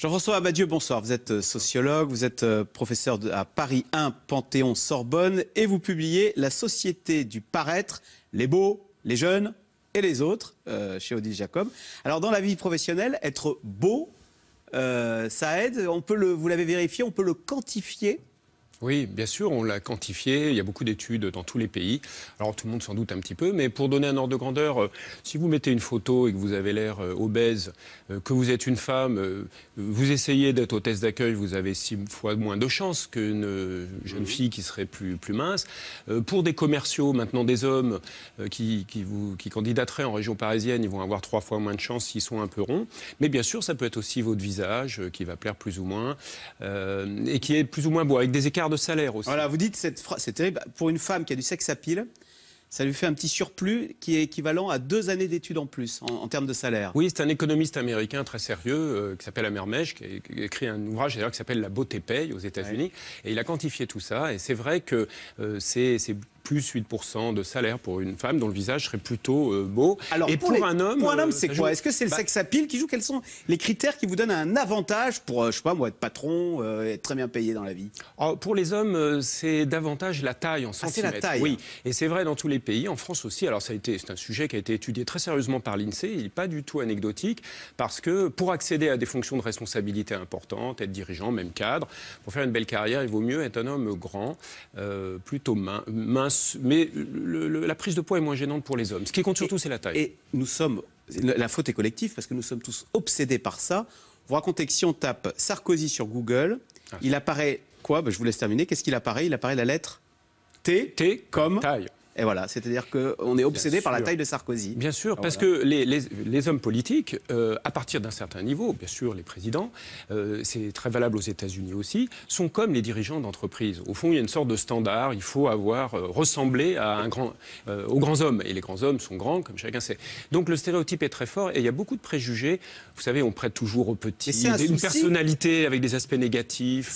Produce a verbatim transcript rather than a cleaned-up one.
Jean-François Abadieu, bonsoir. Vous êtes sociologue, vous êtes professeur de, à Paris un, Panthéon-Sorbonne, et vous publiez La société du paraître, les beaux, les jeunes et les autres, euh, chez Odile Jacob. Alors, dans la vie professionnelle, être beau, euh, ça aide. On peut le, vous l'avez vérifié, on peut le quantifier. Oui, bien sûr, on l'a quantifié. Il y a beaucoup d'études dans tous les pays. Alors, tout le monde s'en doute un petit peu, mais pour donner un ordre de grandeur, euh, si vous mettez une photo et que vous avez l'air euh, obèse, euh, que vous êtes une femme, euh, vous essayez d'être hôtesse d'accueil, vous avez six fois moins de chances qu'une euh, jeune fille qui serait plus, plus mince. Euh, pour des commerciaux, maintenant des hommes euh, qui, qui, vous, qui candidateraient en région parisienne, ils vont avoir trois fois moins de chances s'ils sont un peu ronds. Mais bien sûr, ça peut être aussi votre visage euh, qui va plaire plus ou moins euh, et qui est plus ou moins beau, avec des écarts de salaire aussi. Voilà, vous dites, cette phrase, c'est terrible, pour une femme qui a du sexe à pile, ça lui fait un petit surplus qui est équivalent à deux années d'études en plus, en, en termes de salaire. Oui, c'est un économiste américain très sérieux euh, qui s'appelle Amer Meshch, qui a, qui a écrit un ouvrage d'ailleurs qui s'appelle La beauté paye aux États-Unis. Ouais. Et il a quantifié tout ça. Et c'est vrai que euh, c'est plus huit pour cent de salaire pour une femme dont le visage serait plutôt euh, beau. Alors, et pour, pour les, un homme, pour un homme, euh, c'est quoi? Est-ce que c'est le bah, sexe à pile qui joue? Quels sont les critères qui vous donnent un avantage pour, euh, je sais pas moi, être patron, euh, être très bien payé dans la vie? Alors, pour les hommes, euh, c'est davantage la taille en ah, centimètres. C'est la taille. Oui, et c'est vrai dans tous les pays, en France aussi. Alors ça a été, c'est un sujet qui a été étudié très sérieusement par l'INSEE. Il n'est pas du tout anecdotique parce que pour accéder à des fonctions de responsabilité importantes, être dirigeant, même cadre, pour faire une belle carrière, il vaut mieux être un homme grand, euh, plutôt mince, mais le, le, la prise de poids est moins gênante pour les hommes. Ce qui compte surtout, c'est la taille. Et nous sommes, la faute est collective parce que nous sommes tous obsédés par ça. Vous racontez que si on tape Sarkozy sur Google, ah. il apparaît quoi? Ben, je vous laisse terminer. Qu'est-ce qu'il apparaît? Il apparaît la lettre T, T comme taille. Et voilà, c'est-à-dire qu'on est obsédé par la taille de Sarkozy. Bien sûr, alors parce voilà. que les, les, les hommes politiques, euh, à partir d'un certain niveau, bien sûr les présidents, euh, c'est très valable aux États-Unis aussi, sont comme les dirigeants d'entreprise. Au fond, il y a une sorte de standard, il faut avoir euh, ressemblé à un grand, euh, aux grands hommes. Et les grands hommes sont grands, comme chacun sait. Donc le stéréotype est très fort et il y a beaucoup de préjugés. Vous savez, on prête toujours aux petits, une personnalité avec des aspects négatifs.